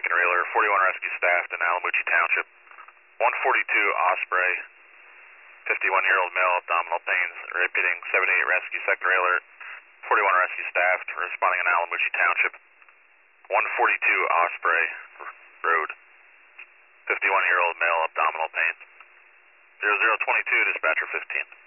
second railer, 41 rescue staff in Alamucci Township. 142 Osprey, 51-year-old male, abdominal pains, repeating 78 rescue second railer, 41 rescue staff responding in Alamucci Township. 142 Osprey Road, 51-year-old male, abdominal pains. 0022, dispatcher 15.